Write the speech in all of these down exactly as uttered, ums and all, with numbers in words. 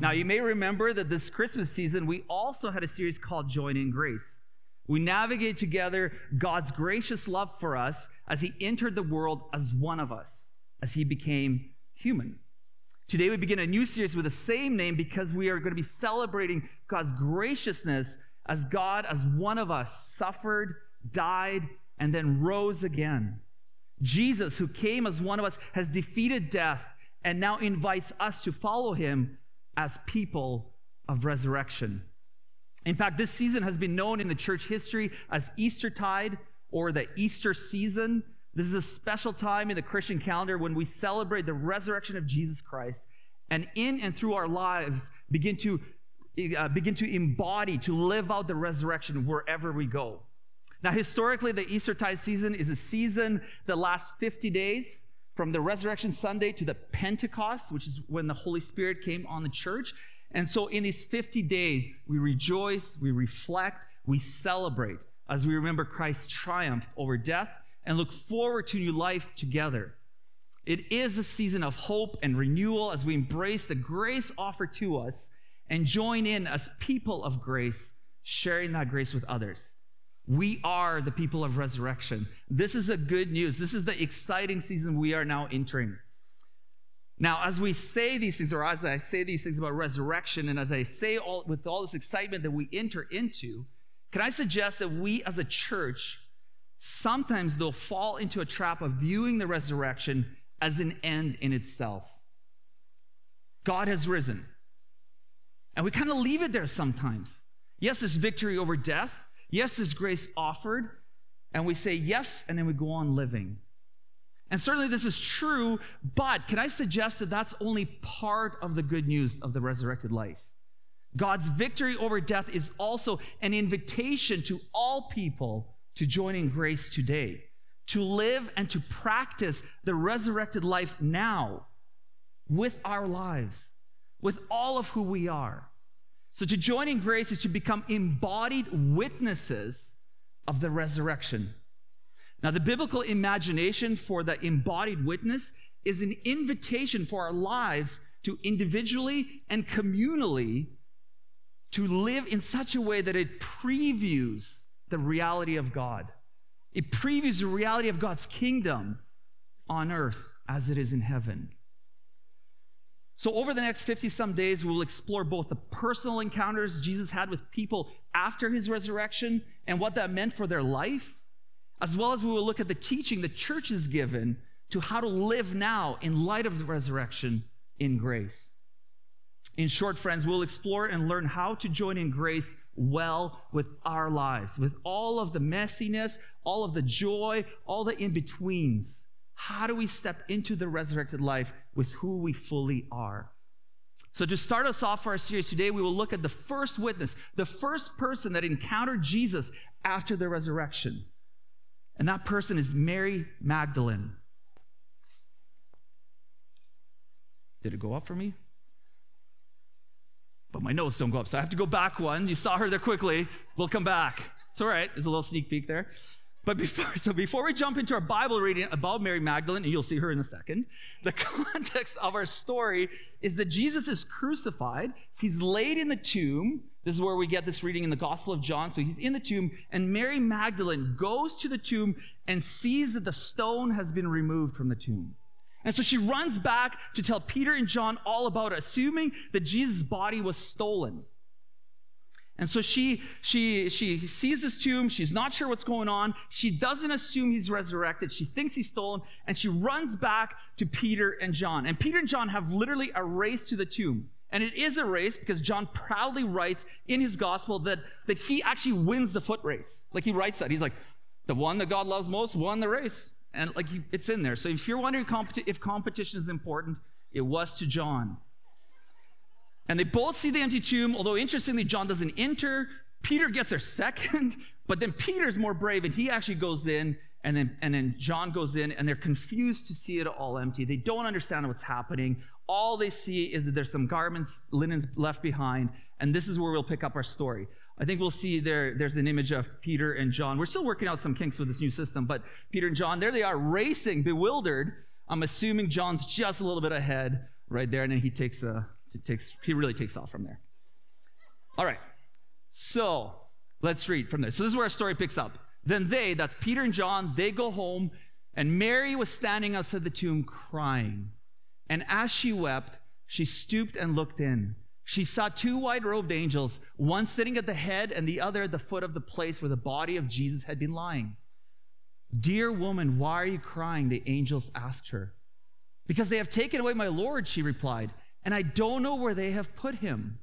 Now, you may remember that this Christmas season, we also had a series called Join in Grace. We navigate together God's gracious love for us as he entered the world as one of us, as he became human. Today, we begin a new series with the same name because we are going to be celebrating God's graciousness as God, as one of us, suffered, died, and then rose again. Jesus, who came as one of us, has defeated death and now invites us to follow him as people of resurrection. In fact, this season has been known in the church history as Eastertide, or the Easter season. This is a special time in the Christian calendar when we celebrate the resurrection of Jesus Christ, and in and through our lives begin to uh, begin to embody, to live out the resurrection wherever we go. Now, historically, the Eastertide season is a season that lasts fifty days, from the Resurrection Sunday to the Pentecost, which is when the Holy Spirit came on the church. And so in these fifty days, we rejoice, we reflect, we celebrate as we remember Christ's triumph over death and look forward to new life together. It is a season of hope and renewal as we embrace the grace offered to us and join in as people of grace, sharing that grace with others. We are the people of resurrection. This is the good news. This is the exciting season we are now entering. Now, as we say these things, or as I say these things about resurrection, and as I say all with all this excitement that we enter into, can I suggest that we as a church sometimes, though, fall into a trap of viewing the resurrection as an end in itself? God has risen. And we kind of leave it there sometimes. Yes, there's victory over death. Yes, there's grace offered. And we say yes, and then we go on living. And certainly this is true, but can I suggest that that's only part of the good news of the resurrected life? God's victory over death is also an invitation to all people to join in grace today, to live and to practice the resurrected life now with our lives, with all of who we are. So to join in grace is to become embodied witnesses of the resurrection. Now, the biblical imagination for the embodied witness is an invitation for our lives to individually and communally to live in such a way that it previews the reality of God. It previews the reality of God's kingdom on earth as it is in heaven. So over the next fifty-some days, we will explore both the personal encounters Jesus had with people after his resurrection and what that meant for their life, as well as we will look at the teaching the church is given to how to live now in light of the resurrection in grace. In short, friends, we'll explore and learn how to join in grace well with our lives, with all of the messiness, all of the joy, all the in-betweens. How do we step into the resurrected life with who we fully are? So to start us off for our series today, we will look at the first witness, the first person that encountered Jesus after the resurrection. And that person is Mary Magdalene. Did it go up for me? But my notes don't go up, so I have to go back one. You saw her there quickly. We'll come back. It's all right. There's a little sneak peek there. But before, so before we jump into our Bible reading about Mary Magdalene, and you'll see her in a second, the context of our story is that Jesus is crucified. He's laid in the tomb. This is where we get this reading in the Gospel of John. So he's in the tomb, and Mary Magdalene goes to the tomb and sees that the stone has been removed from the tomb. And so she runs back to tell Peter and John all about it, assuming that Jesus' body was stolen. And so she, she, she sees this tomb. She's not sure what's going on. She doesn't assume he's resurrected. She thinks he's stolen, and she runs back to Peter and John. And Peter and John have literally a race to the tomb. And it is a race because John proudly writes in his gospel that, that he actually wins the foot race. Like he writes that. He's like, the one that God loves most won the race. And like he, it's in there. So if you're wondering competi- if competition is important, it was to John. And they both see the empty tomb, although interestingly, John doesn't enter. Peter gets there second, but then Peter's more brave, and he actually goes in, and then, and then John goes in, and they're confused to see it all empty. They don't understand what's happening. All they see is that there's some garments, linens left behind, and this is where we'll pick up our story. I think we'll see there, there's an image of Peter and John. We're still working out some kinks with this new system, but Peter and John, there they are, racing, bewildered. I'm assuming John's just a little bit ahead right there, and then he takes a it takes, he really takes off from there. All right, so let's read from there. So this is where our story picks up. Then they, that's Peter and John, they go home, and Mary was standing outside the tomb crying. And as she wept, she stooped and looked in. She saw two white-robed angels, one sitting at the head and the other at the foot of the place where the body of Jesus had been lying. "Dear woman, why are you crying?" the angels asked her. "Because they have taken away my Lord," she replied, "and I don't know where they have put him."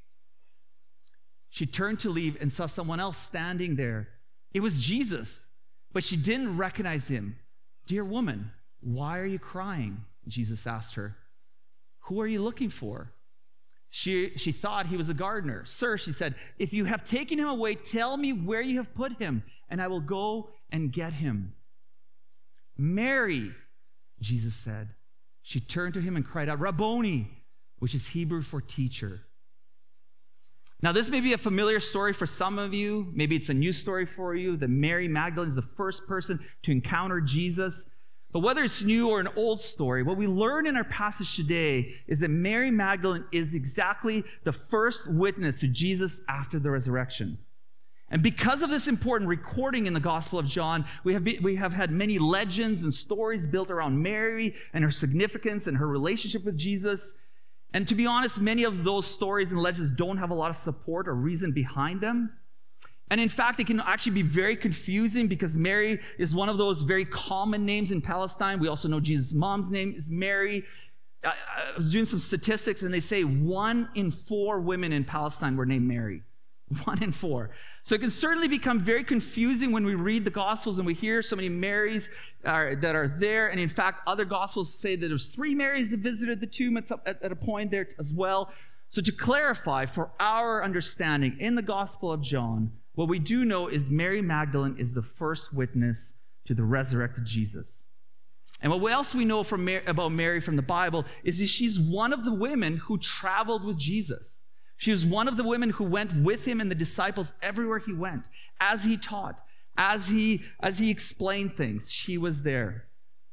She turned to leave and saw someone else standing there. It was Jesus, but she didn't recognize him. "Dear woman, why are you crying?" Jesus asked her. "Who are you looking for?" She, she thought he was a gardener. "Sir," she said, "if you have taken him away, tell me where you have put him, and I will go and get him." "Mary," Jesus said. She turned to him and cried out, "Rabboni," which is Hebrew for teacher. Now, this may be a familiar story for some of you. Maybe it's a new story for you, that Mary Magdalene is the first person to encounter Jesus. But whether it's new or an old story, what we learn in our passage today is that Mary Magdalene is exactly the first witness to Jesus after the resurrection. And because of this important recording in the Gospel of John, we have, be, we have had many legends and stories built around Mary and her significance and her relationship with Jesus. And to be honest, many of those stories and legends don't have a lot of support or reason behind them. And in fact, it can actually be very confusing because Mary is one of those very common names in Palestine. We also know Jesus' mom's name is Mary. I, I was doing some statistics, and they say one in four women in Palestine were named Mary. One in four. So it can certainly become very confusing when we read the Gospels and we hear so many Marys uh, that are there. And in fact, other Gospels say that there's three Marys that visited the tomb at, at, at a point there as well. So to clarify, for our understanding, in the Gospel of John, what we do know is Mary Magdalene is the first witness to the resurrected Jesus. And what else we know from Mary, about Mary from the Bible is that she's one of the women who traveled with Jesus. She was one of the women who went with him and the disciples everywhere he went, as he taught, as he, as he explained things. She was there.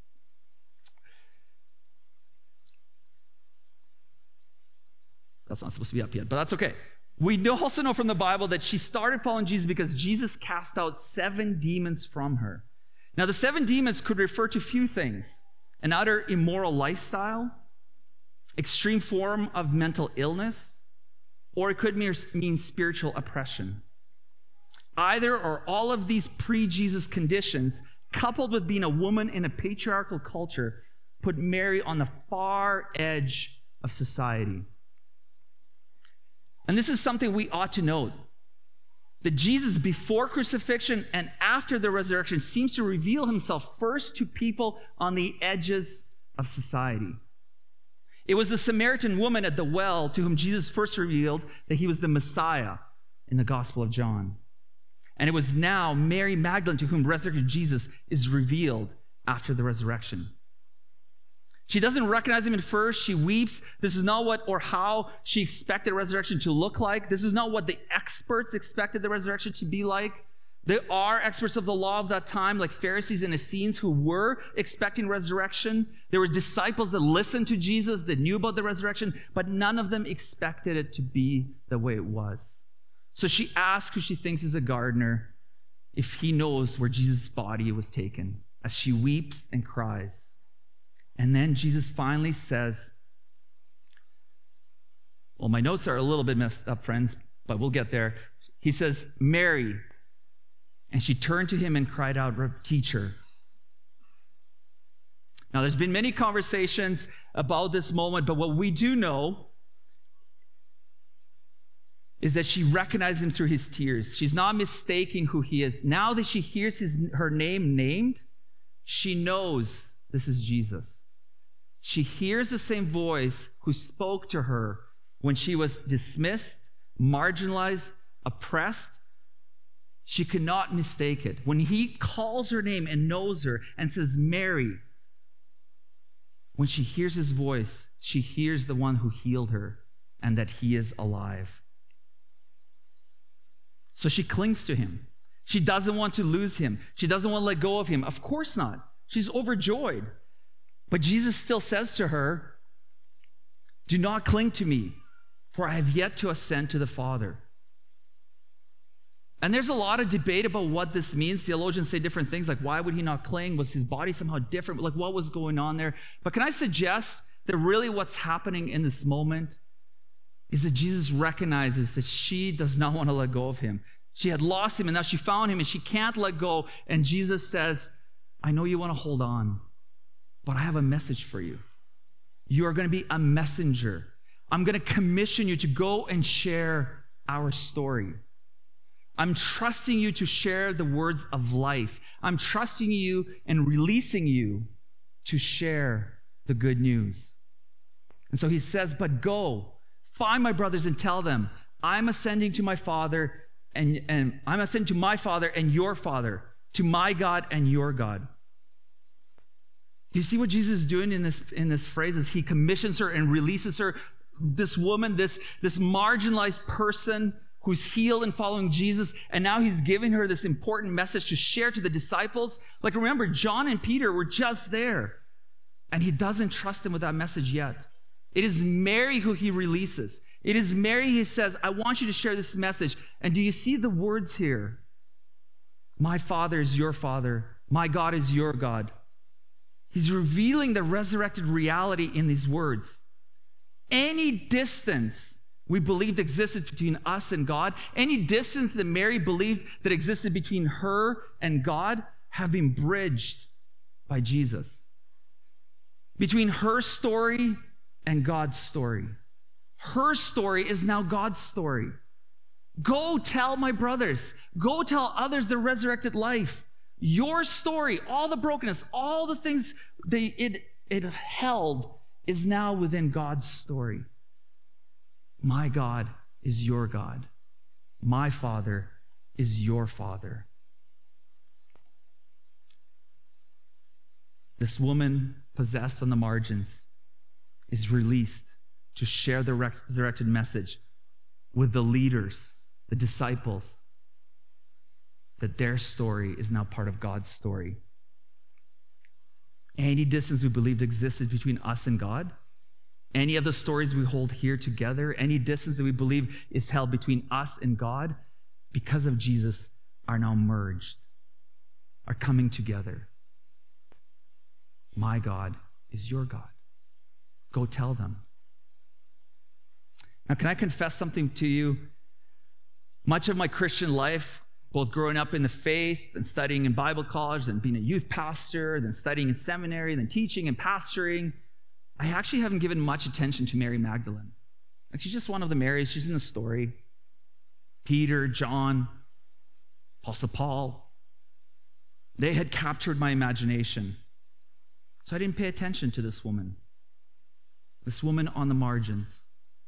That's not supposed to be up yet, but that's okay. We also know from the Bible that she started following Jesus because Jesus cast out seven demons from her. Now, the seven demons could refer to few things: an utter immoral lifestyle, extreme form of mental illness, or it could mean spiritual oppression. Either or all of these pre-Jesus conditions, coupled with being a woman in a patriarchal culture, put Mary on the far edge of society. And this is something we ought to note, that Jesus, before crucifixion and after the resurrection, seems to reveal himself first to people on the edges of society. It was the Samaritan woman at the well to whom Jesus first revealed that he was the Messiah in the Gospel of John. And it was now Mary Magdalene to whom resurrected Jesus is revealed after the resurrection. She doesn't recognize him at first. She weeps. This is not what or how she expected the resurrection to look like. This is not what the experts expected the resurrection to be like. There are experts of the law of that time, like Pharisees and Essenes, who were expecting resurrection. There were disciples that listened to Jesus, that knew about the resurrection, but none of them expected it to be the way it was. So she asks who she thinks is a gardener if he knows where Jesus' body was taken, as she weeps and cries. And then Jesus finally says, well, my notes are a little bit messed up, friends, but we'll get there. He says, "Mary." And she turned to him and cried out, "Teacher." Now, there's been many conversations about this moment, but what we do know is that she recognized him through his tears. She's not mistaking who he is. Now that she hears his, her name named, she knows this is Jesus. She hears the same voice who spoke to her when she was dismissed, marginalized, oppressed. She could not mistake it. When he calls her name and knows her and says, "Mary," when she hears his voice, she hears the one who healed her and that he is alive. So she clings to him. She doesn't want to lose him. She doesn't want to let go of him. Of course not. She's overjoyed. But Jesus still says to her, Do not cling to me, for I have yet to ascend to the Father. And there's a lot of debate about what this means. Theologians say different things, like why would he not cling? Was his body somehow different? Like what was going on there? But can I suggest that really what's happening in this moment is that Jesus recognizes that she does not want to let go of him. She had lost him, and now she found him, and she can't let go. And Jesus says, I know you want to hold on, but I have a message for you. You are going to be a messenger. I'm going to commission you to go and share our story. I'm trusting you to share the words of life. I'm trusting you and releasing you to share the good news. And so he says, but go, find my brothers and tell them, I'm ascending to my Father, and, and I'm ascending to my Father and your Father, to my God and your God. Do you see what Jesus is doing in this, in this phrase? Is he commissions her and releases her, this woman, this, this marginalized person who's healed and following Jesus, and now he's giving her this important message to share to the disciples. Like remember, John and Peter were just there, and he doesn't trust them with that message yet. It is Mary who he releases. It is Mary he says, I want you to share this message. And do you see the words here? My Father is your Father. My God is your God. He's revealing the resurrected reality in these words. Any distance we believed existed between us and God, any distance that Mary believed that existed between her and God, have been bridged by Jesus. Between her story and God's story. Her story is now God's story. Go tell my brothers. Go tell others the resurrected life. Your story, all the brokenness, all the things they, it, it held is now within God's story. My God is your God. My Father is your Father. This woman possessed on the margins is released to share the resurrected message with the leaders, the disciples, that their story is now part of God's story. Any distance we believed existed between us and God, any of the stories we hold here together, any distance that we believe is held between us and God, because of Jesus, are now merged, are coming together. My God is your God. Go tell them. Now, can I confess something to you? Much of my Christian life, both growing up in the faith and studying in Bible college, and being a youth pastor, then studying in seminary, then teaching and pastoring, I actually haven't given much attention to Mary Magdalene. Like, she's just one of the Marys. She's in the story. Peter, John, Apostle Paul, they had captured my imagination. So I didn't pay attention to this woman. This woman on the margins.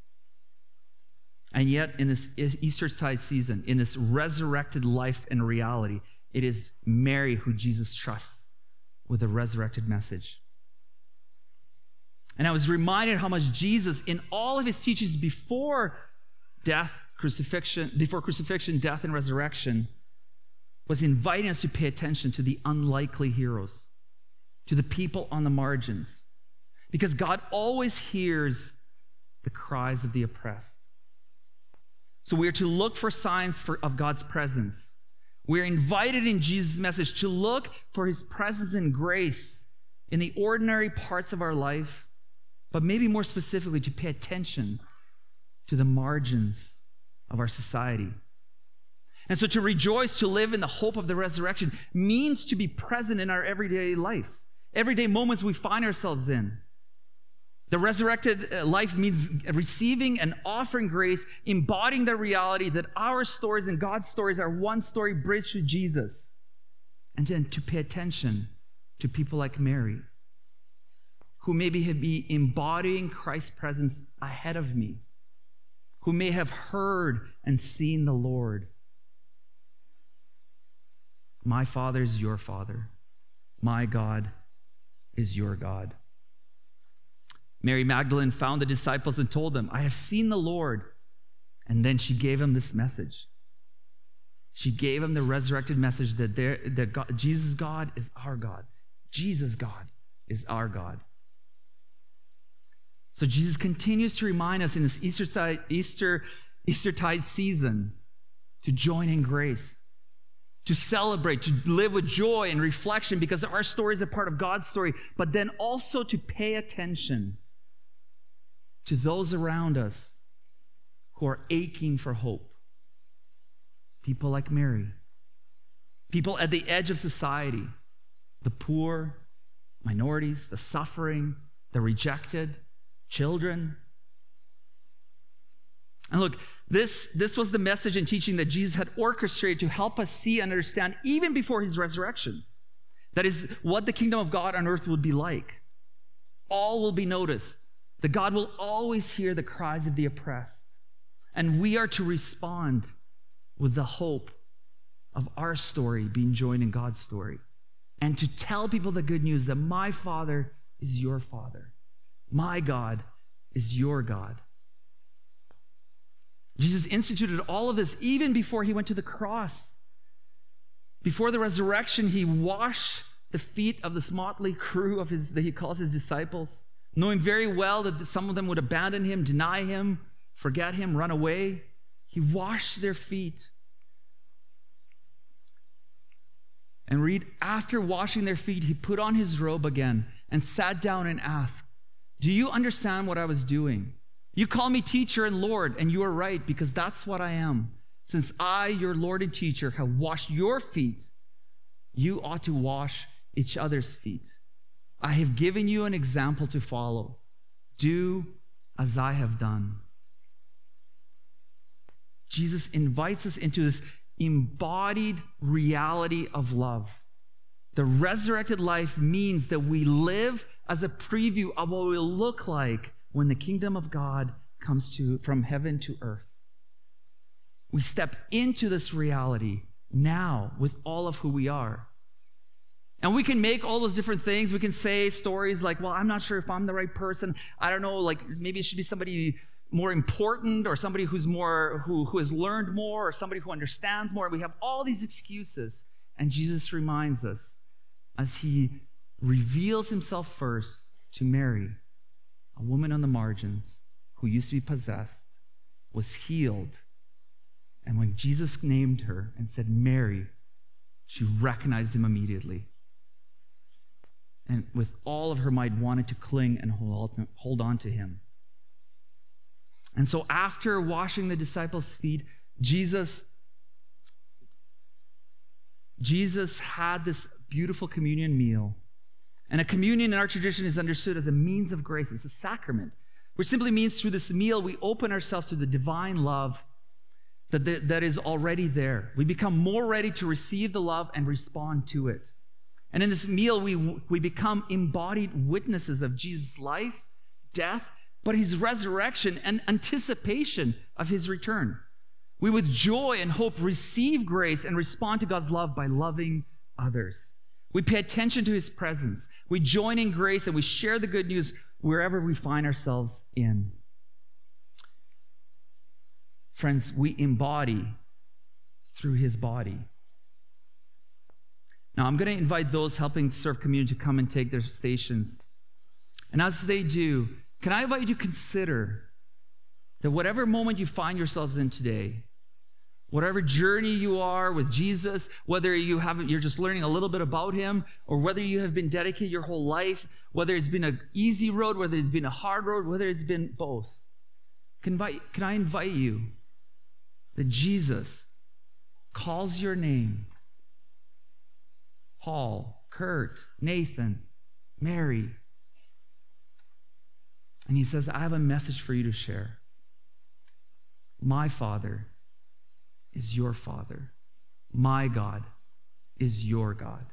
And yet, in this Eastertide season, in this resurrected life and reality, it is Mary who Jesus trusts with a resurrected message. And I was reminded how much Jesus, in all of his teachings before death, crucifixion, before crucifixion, death, and resurrection, was inviting us to pay attention to the unlikely heroes, to the people on the margins, because God always hears the cries of the oppressed. So we are to look for signs for, of God's presence. We are invited in Jesus' message to look for his presence and grace in the ordinary parts of our life, but maybe more specifically to pay attention to the margins of our society. And so to rejoice, to live in the hope of the resurrection, means to be present in our everyday life, everyday moments we find ourselves in. The resurrected life means receiving and offering grace, embodying the reality that our stories and God's stories are one story bridged to Jesus. And then to pay attention to people like Mary, who maybe have been embodying Christ's presence ahead of me, who may have heard and seen the Lord. My Father is your Father. My God is your God. Mary Magdalene found the disciples and told them, I have seen the Lord. And then she gave them this message. She gave them the resurrected message that, there, that God, Jesus God is our God. Jesus God is our God. So Jesus continues to remind us in this Eastertide, Easter, Eastertide season to join in grace, to celebrate, to live with joy and reflection because our story is a part of God's story, but then also to pay attention to those around us who are aching for hope. People like Mary, people at the edge of society, the poor, minorities, the suffering, the rejected, children. And look, this, this was the message and teaching that Jesus had orchestrated to help us see and understand even before his resurrection. That is what the kingdom of God on earth would be like. All will be noticed. That God will always hear the cries of the oppressed. And we are to respond with the hope of our story being joined in God's story. And to tell people the good news that my Father is your Father. My God is your God. Jesus instituted all of this even before he went to the cross. Before the resurrection, he washed the feet of this motley crew of his that he calls his disciples, knowing very well that some of them would abandon him, deny him, forget him, run away. He washed their feet. And read, after washing their feet, he put on his robe again and sat down and asked, do you understand what I was doing? You call me teacher and Lord, and you are right, because that's what I am. Since I, your Lord and teacher, have washed your feet, you ought to wash each other's feet. I have given you an example to follow. Do as I have done. Jesus invites us into this embodied reality of love. The resurrected life means that we live as a preview of what it will look like when the kingdom of God comes to from heaven to earth. We step into this reality now with all of who we are. And we can make all those different things. We can say stories like, well, I'm not sure if I'm the right person. I don't know, like maybe it should be somebody more important or somebody who's more, who, who has learned more or somebody who understands more. We have all these excuses. And Jesus reminds us as he reveals himself first to Mary, a woman on the margins who used to be possessed, was healed. And when Jesus named her and said, Mary, she recognized him immediately. And with all of her might wanted to cling and hold on to him. And so after washing the disciples' feet, Jesus, Jesus had this beautiful communion meal. And a communion in our tradition is understood as a means of grace. It's a sacrament, which simply means through this meal we open ourselves to the divine love that, that, that is already there. We become more ready to receive the love and respond to it. And in this meal, we, we become embodied witnesses of Jesus' life, death, but his resurrection and anticipation of his return. We with joy and hope receive grace and respond to God's love by loving others. We pay attention to his presence. We join in grace and we share the good news wherever we find ourselves in. Friends, we embody through his body. Now, I'm going to invite those helping serve communion to come and take their stations. And as they do, can I invite you to consider that whatever moment you find yourselves in today, whatever journey you are with Jesus, whether you haven't, you're just learning a little bit about him, or whether you have been dedicated your whole life, whether it's been an easy road, whether it's been a hard road, whether it's been both, can, invite, can I invite you that Jesus calls your name, Paul, Kurt, Nathan, Mary, and he says, I have a message for you to share. My Father is your Father. My God is your God.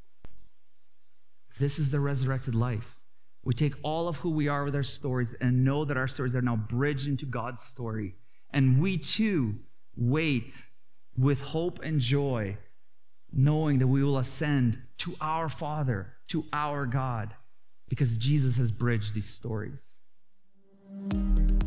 This is the resurrected life. We take all of who we are with our stories and know that our stories are now bridged into God's story. And we too wait with hope and joy, knowing that we will ascend to our Father, to our God, because Jesus has bridged these stories.